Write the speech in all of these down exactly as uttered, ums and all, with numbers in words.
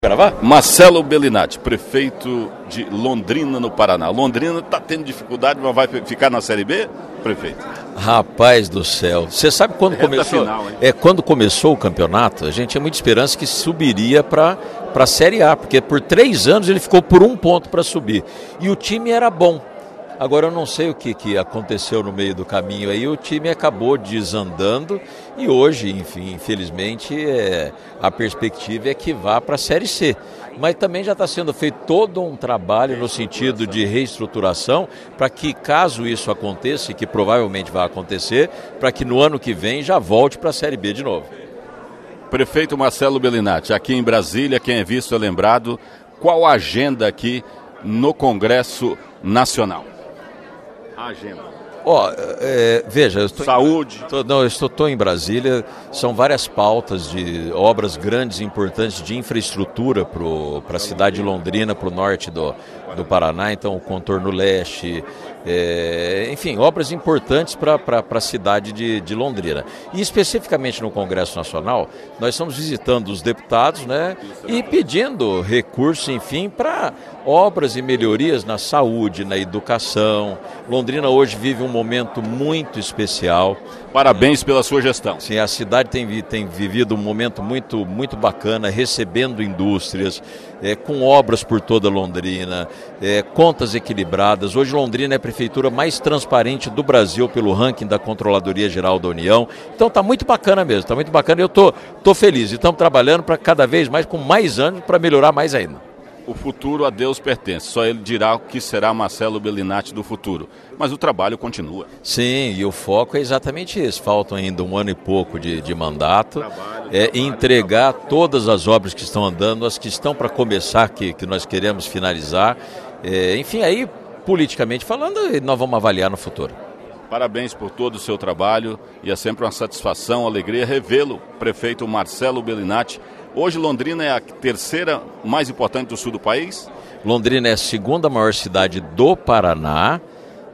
Gravar? Marcelo Bellinati, prefeito de Londrina, no Paraná. Londrina está tendo dificuldade, mas vai ficar na Série B, prefeito? Rapaz do céu, você sabe quando Reta começou? Final, é quando começou o campeonato, a gente tinha muita esperança que subiria para para a Série A, porque por três anos ele ficou por um ponto para subir e o time era bom. Agora eu não sei o que, que aconteceu no meio do caminho aí, o time acabou desandando e hoje, enfim, infelizmente, é, a perspectiva é que vá para a Série C. Mas também já está sendo feito todo um trabalho no sentido de reestruturação para que, caso isso aconteça, e que provavelmente vai acontecer, para que no ano que vem já volte para a Série B de novo. Prefeito Marcelo Bellinati, aqui em Brasília, quem é visto é lembrado, qual a agenda aqui no Congresso Nacional? A agenda. Ó, oh, é, veja, eu estou saúde. Em, tô, não, eu estou, estou em Brasília. São várias pautas de obras grandes e importantes de infraestrutura para a cidade de Londrina, para o norte do, do Paraná. Então, o contorno leste, é, enfim, obras importantes para a cidade de, de Londrina. E especificamente no Congresso Nacional, nós estamos visitando os deputados, né, e pedindo recursos, enfim, para obras e melhorias na saúde, na educação. Londrina hoje vive um momento muito especial. Parabéns pela sua gestão. Sim, a cidade tem, tem vivido um momento muito, muito bacana, recebendo indústrias, é, com obras por toda Londrina, é, contas equilibradas. Hoje Londrina é a prefeitura mais transparente do Brasil pelo ranking da Controladoria Geral da União. Então está muito bacana mesmo, está muito bacana e eu estou tô, tô feliz. E estamos trabalhando para cada vez mais, com mais anos, para melhorar mais ainda. O futuro a Deus pertence, só ele dirá o que será Marcelo Bellinati do futuro. Mas o trabalho continua. Sim, e o foco é exatamente isso. Faltam ainda um ano e pouco de, de mandato. Trabalho, é trabalho, entregar trabalho. Todas as obras que estão andando, as que estão para começar, que, que nós queremos finalizar. É, enfim, aí, politicamente falando, nós vamos avaliar no futuro. Parabéns por todo o seu trabalho e é sempre uma satisfação, alegria revê-lo, prefeito Marcelo Bellinati. Hoje Londrina é a terceira mais importante do sul do país? Londrina é a segunda maior cidade do Paraná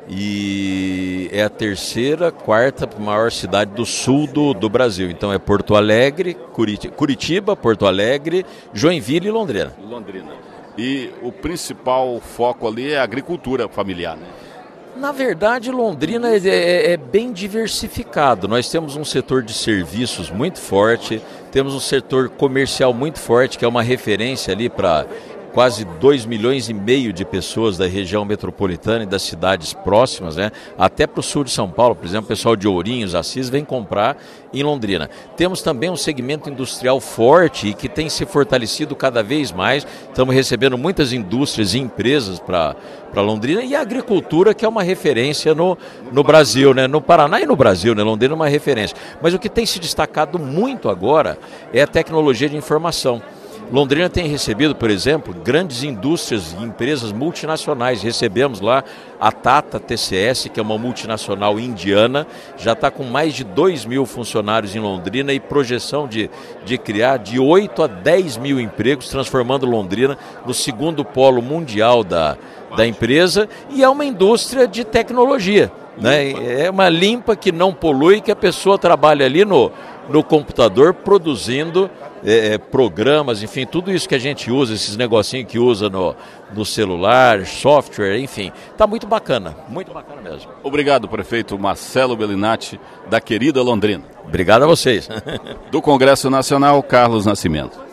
e é a terceira, quarta maior cidade do sul do, do Brasil. Então é Porto Alegre, Curitiba, Curitiba, Porto Alegre, Joinville e Londrina. Londrina. E o principal foco ali é a agricultura familiar, né? Na verdade, Londrina é, é, é bem diversificado. Nós temos um setor de serviços muito forte, temos um setor comercial muito forte, que é uma referência ali para quase dois milhões e meio de pessoas da região metropolitana e das cidades próximas, né? Até para o sul de São Paulo, por exemplo, o pessoal de Ourinhos, Assis, vem comprar em Londrina. Temos também um segmento industrial forte e que tem se fortalecido cada vez mais. Estamos recebendo muitas indústrias e empresas para para Londrina e a agricultura, que é uma referência no, no Brasil, né? No Paraná e no Brasil, né? Londrina é uma referência. Mas o que tem se destacado muito agora é a tecnologia de informação. Londrina tem recebido, por exemplo, grandes indústrias e empresas multinacionais. Recebemos lá a Tata T C S, que é uma multinacional indiana, já está com mais de dois mil funcionários em Londrina e projeção de, de criar de oito a dez mil empregos, transformando Londrina no segundo polo mundial da, da empresa. E é uma indústria de tecnologia, né? É uma limpa que não polui, que a pessoa trabalha ali no, no computador produzindo É, programas, enfim, tudo isso que a gente usa, esses negocinhos que usa no, no celular, software, enfim, está muito bacana, muito bacana mesmo. Obrigado, prefeito Marcelo Bellinati, da querida Londrina. Obrigado a vocês. Do Congresso Nacional, Carlos Nascimento.